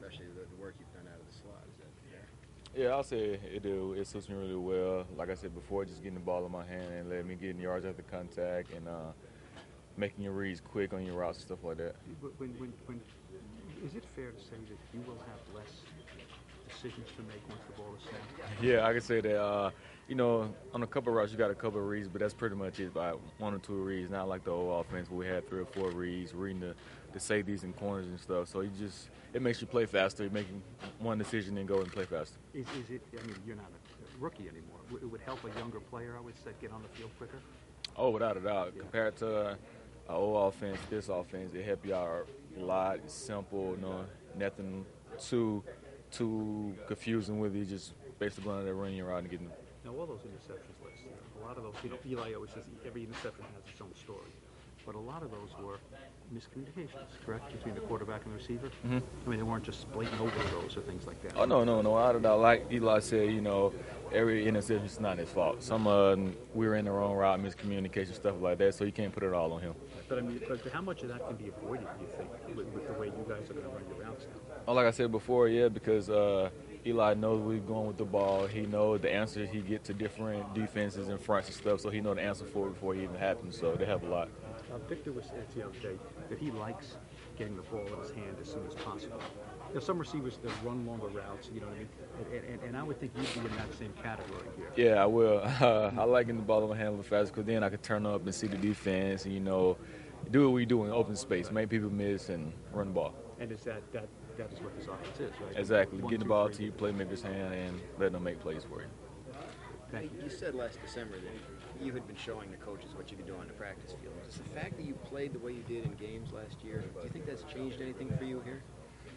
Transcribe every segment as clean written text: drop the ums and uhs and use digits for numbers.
especially the work you've done out of the slot. Is that fair? Yeah, I'll say it do. It suits me really well. Like I said before, just getting the ball in my hand and letting me get in yards after contact and making your reads quick on your routes and stuff like that. Is it fair to say that you will have less decisions to make once the ball is snapped? Yeah, I can say that. On a couple of routes, you got a couple of reads, but that's pretty much it. About one or two reads, not like the old offense where we had three or four reads, reading the safeties and corners and stuff. So it makes you play faster, making one decision and go and play faster. Is it? I mean, you're not a rookie anymore. It would help a younger player, I would say, get on the field quicker. Oh, without a doubt. Yeah. Compared to our old offense, this offense, it help you out a lot. It's simple, nothing too confusing with it. Just basically going out there running around and getting. Now, all those interceptions last year, a lot of those, Eli always says every interception has its own story. But a lot of those were miscommunications, correct, between the quarterback and the receiver? Mm-hmm. I mean, they weren't just blatant overthrows or things like that. Oh, no, without a doubt. Like Eli said, every interception is not his fault. Some we were in the wrong route, miscommunication, stuff like that, so you can't put it all on him. But I mean, but how much of that can be avoided, do you think, with the way you guys are going to run your routes now? Oh, like I said before, yeah, because Eli knows where he's going with the ball. He knows the answers he get to different defenses and fronts and stuff, so he knows the answer for it before it even happens. So they help a lot. Victor was said the other day that he likes getting the ball in his hand as soon as possible. There's some receivers that run longer routes, you know what I mean? And I would think you'd be in that same category here. Yeah, I will. I like getting the ball in my hand a little faster because then I can turn up and see the defense and, do what we do in open space, make people miss and run the ball. And is that is what this offense is, right? Exactly. One, Getting the two, ball three. to your playmaker's hand and letting them make plays for you. Thank You said last December that you had been showing the coaches what you could do on the practice field. Does the fact that you played the way you did in games last year, do you think that's changed anything for you here?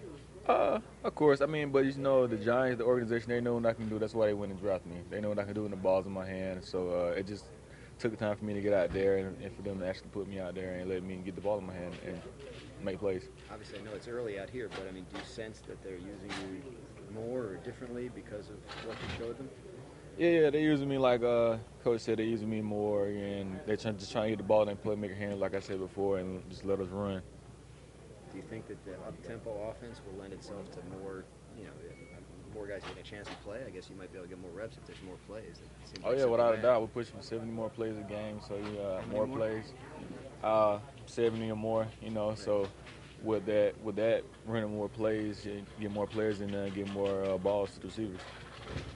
Of course. I mean, but the Giants, the organization, they know what I can do. That's why they went and drafted me. They know what I can do when the ball's in my hand. So it just took time for me to get out there and for them to actually put me out there and let me get the ball in my hand and make plays. Obviously, I know it's early out here, but I mean, do you sense that they're using you more or differently because of what you showed them? Yeah, they're using me like Coach said. They're using me more, and they're just trying to get the ball in playmaker hands, like I said before, and just let us run. Do you think that the up-tempo offense will lend itself to more, more guys getting a chance to play? I guess you might be able to get more reps if there's more plays. Oh yeah, without a doubt, we're pushing for 70 more plays a game, so more plays, 70 or more. So with that, running more plays, you get more players and get more balls to the receivers.